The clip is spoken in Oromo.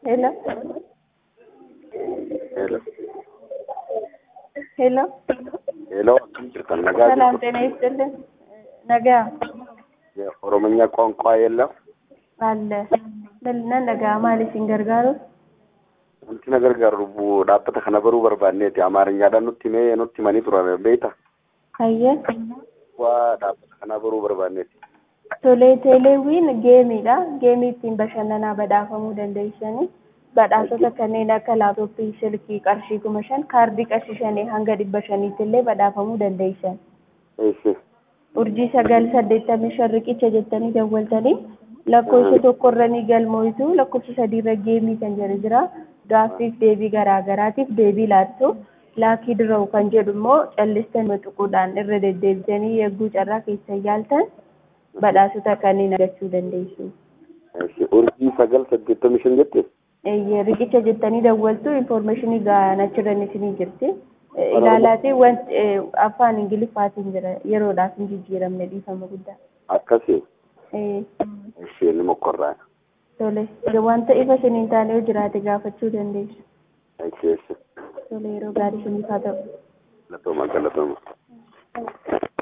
Hello. Hello. Hello. Hello. Kan nagaa Salam ጤና ይስጥልን። ነገ የኦሮምኛ ቋንቋ የለም አለ ነገ ማለት ሲንገርጋሩ አንቺ ነገር ጋር ዳበተ ከነበሩ በርባኔት አማርኛዳን ኑቲ ማኒ ቱራ ቤታ አየ ዋ ዳበተ ከነበሩ በርባኔት ቶሌቴሌዊን ጌሚዳ ጌሚቲን በሸነና በዳፈሙ ደንደይሰኒ badhaasota kanneen akka laaptooppii silkii qarshii 5,000 kaardii qarshii 5 hanga 500 illee badhaafamuu dandeessan. Urjii 985 riqicha jettanii dawwaltanii lakkoofsa tokkorra ni galmoitu lakkoofsa sadiirra geemii kan jedhu jira. Gaaffiif deebii garaagaraatiif deebii laattu laakii dirra'u kan jedhu immoo callistan xuquudhaan irra deddeebitanii yegguu carraa keessa yaaltan badhaasota kanneen argachuu dandeessu. Urjii 985 jettee riqicha jettanii dawwaltu information gaanachirran isinii jirti ilaalaati wanti afaan ingiliffaatiin jira yeroodhaaf hin jijjiiramne dhiifama guddaa akkasi isheen mokorraa tole wanta ifa isiniin taane yoo jiraate gaafachuu dandeessu tole yeroo gaarii isiniif haa ta'u galatoomaa